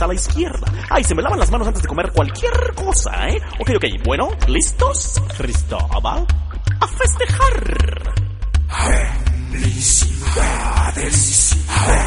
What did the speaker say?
a la izquierda. Ay, se me lavan las manos antes de comer cualquier cosa, ¿eh? Ok, bueno, ¿listos? Cristóbal, a festejar. Felicidades.